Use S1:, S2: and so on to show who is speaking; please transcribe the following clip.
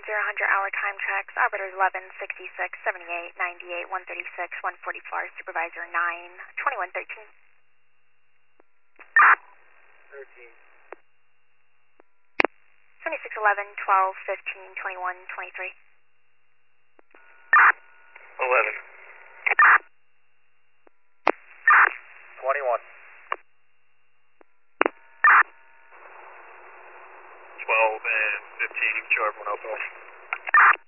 S1: 100-hour time checks. Operators 11, 66, 78, 98, 136, 144. Supervisor 9, 21, 13.
S2: 13.
S1: 76, 11, 12, 15, 21, 23.
S2: 11. 21. 12 and 15, show everyone open.